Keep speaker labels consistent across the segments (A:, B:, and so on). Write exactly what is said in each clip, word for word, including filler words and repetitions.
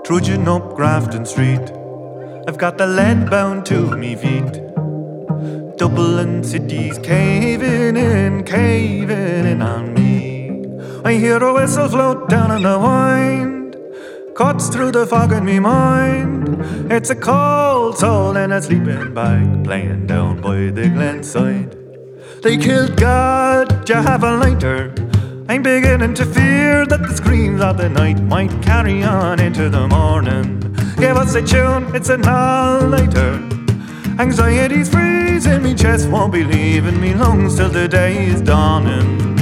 A: Trudging up Grafton Street, I've got the lead bound to me feet. Dublin city's caving in, caving in on me. I hear a whistle float down on the wind, cuts through the fog in me mind. It's a cold soul in a sleeping bag, playing down by the glen side. They killed God, do you have a lighter? I'm beginning to fear that the screams of the night might carry on into the morning. Give us a tune, it's an all-nighter. Anxiety's freezing me chest, won't be leaving me lungs till the day is dawning.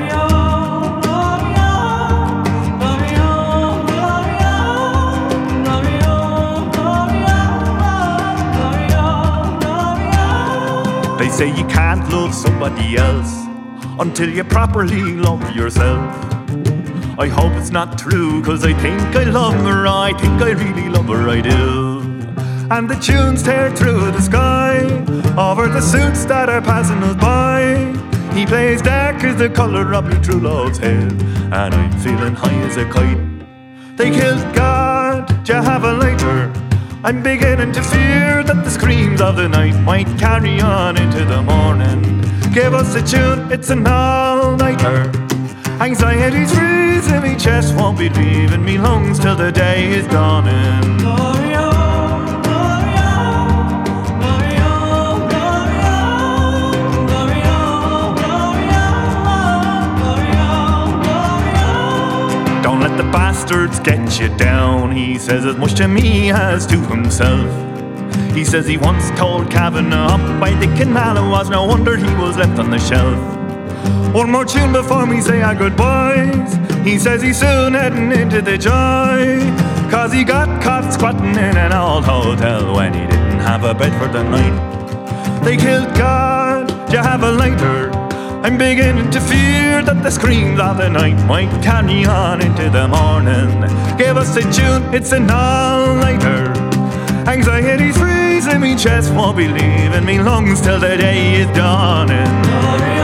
A: They say you can't love somebody else until you properly love yourself. I hope it's not true, cause I think I love her, I think I really love her, I do. And the tunes tear through the sky over the suits that are passing us by. He plays dark as the colour of my true love's hair, and I'm feeling high as a kite. They killed God, do you have a lighter? I'm beginning to fear that the screams of the night might carry on into the morning. Give us a tune, it's an all-nighter. Anxiety's freezing me chest, won't be leaving me lungs till the day is dawning. Gloria, Gloria, Gloria, Gloria, Gloria, Gloria, Gloria. Don't let the bastards get you down, he says as much to me as to himself. He says he once told Kavanagh up by the canal it was no wonder he was left on the shelf. One more tune before we say our goodbyes. He says he's soon heading into the joy, cause he got caught squatting in an old hotel when he didn't have a bed for the night. They killed God, do you have a lighter? I'm beginning to fear that the screams of the night might carry on into the morning. Give us a tune, it's an all-nighter. Anxiety's freezing me chest, won't be leaving me lungs till the day is dawning.